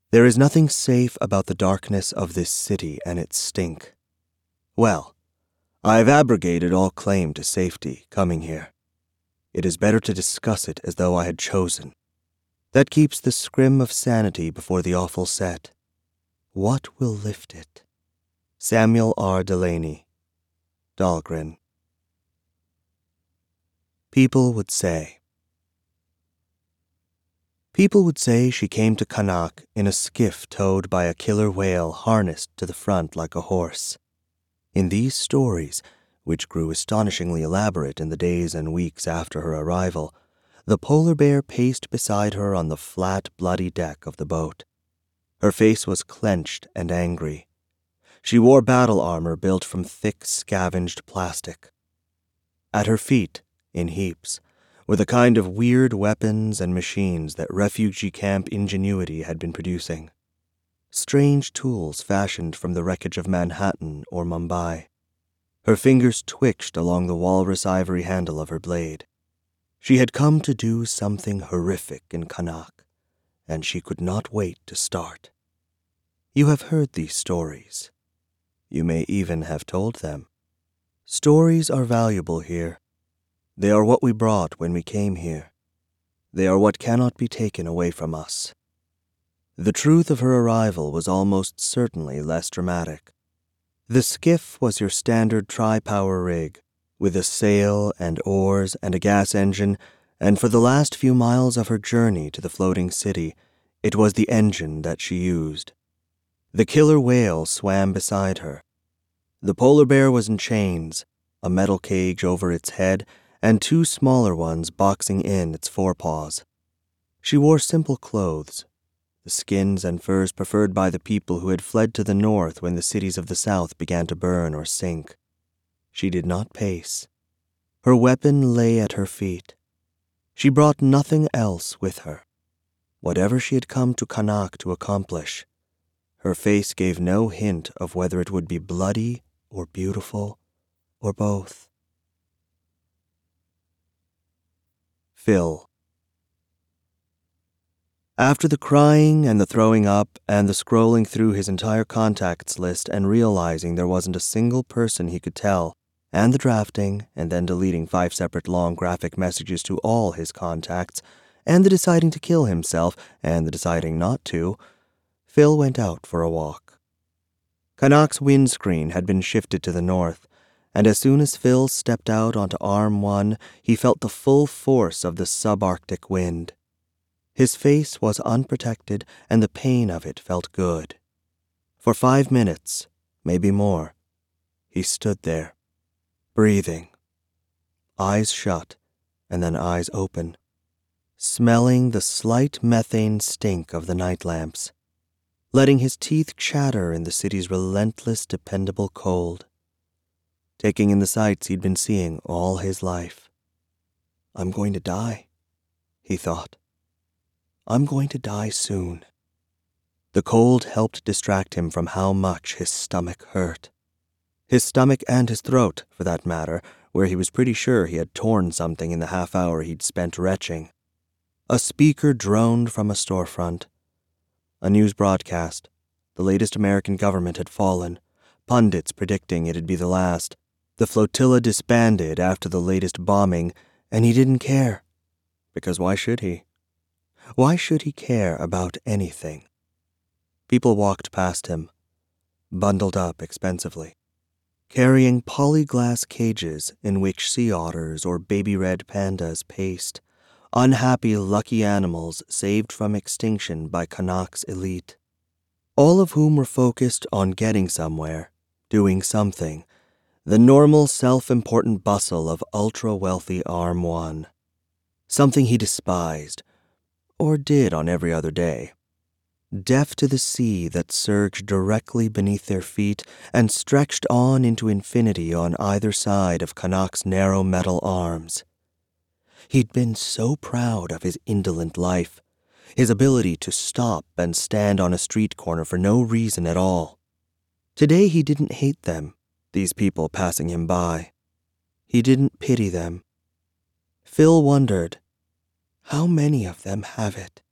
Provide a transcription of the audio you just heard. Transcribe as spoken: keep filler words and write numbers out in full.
There is nothing safe about the darkness of this city and its stink. Well, I've abrogated all claim to safety coming here. It is better to discuss it as though I had chosen. That keeps the scrim of sanity before the awful set. What will lift it? Samuel R. Delany, Dahlgren. People would say. People would say she came to Canuck in a skiff towed by a killer whale harnessed to the front like a horse. In these stories, which grew astonishingly elaborate in the days and weeks after her arrival, the polar bear paced beside her on the flat, bloody deck of the boat. Her face was clenched and angry. She wore battle armor built from thick, scavenged plastic. At her feet, in heaps, were the kind of weird weapons and machines that refugee camp ingenuity had been producing. Strange tools fashioned from the wreckage of Manhattan or Mumbai. Her fingers twitched along the walrus ivory handle of her blade. She had come to do something horrific in Canuck, and she could not wait to start. You have heard these stories. You may even have told them. Stories are valuable here. They are what we brought when we came here. They are what cannot be taken away from us. The truth of her arrival was almost certainly less dramatic. The skiff was your standard tri-power rig, with a sail and oars and a gas engine, and for the last few miles of her journey to the floating city, it was the engine that she used. The killer whale swam beside her. The polar bear was in chains, a metal cage over its head, and two smaller ones boxing in its forepaws. She wore simple clothes, the skins and furs preferred by the people who had fled to the north when the cities of the south began to burn or sink. She did not pace. Her weapon lay at her feet. She brought nothing else with her. Whatever she had come to Canuck to accomplish, her face gave no hint of whether it would be bloody or beautiful or both. Phil. After the crying and the throwing up and the scrolling through his entire contacts list and realizing there wasn't a single person he could tell, and the drafting and then deleting five separate long graphic messages to all his contacts, and the deciding to kill himself and the deciding not to, Phil went out for a walk. Canuck's windscreen had been shifted to the north, and as soon as Phil stepped out onto Arm one, he felt the full force of the subarctic wind. His face was unprotected, and the pain of it felt good. For five minutes, maybe more, he stood there, breathing, eyes shut and then eyes open, smelling the slight methane stink of the night lamps, letting his teeth chatter in the city's relentless, dependable cold, taking in the sights he'd been seeing all his life. I'm going to die, he thought. I'm going to die soon. The cold helped distract him from how much his stomach hurt. His stomach and his throat, for that matter, where he was pretty sure he had torn something in the half hour he'd spent retching. A speaker droned from a storefront. A news broadcast. The latest American government had fallen. Pundits predicting it'd be the last. The flotilla disbanded after the latest bombing, and he didn't care. Because why should he? Why should he care about anything? People walked past him, bundled up expensively, carrying polyglass cages in which sea otters or baby red pandas paced, unhappy lucky animals saved from extinction by Canuck's elite, all of whom were focused on getting somewhere, doing something, the normal self-important bustle of ultra-wealthy Arm one. Something he despised, or did on every other day. Deaf to the sea that surged directly beneath their feet and stretched on into infinity on either side of Canuck's narrow metal arms. He'd been so proud of his indolent life, his ability to stop and stand on a street corner for no reason at all. Today he didn't hate them, these people passing him by. He didn't pity them. Phil wondered, how many of them have it?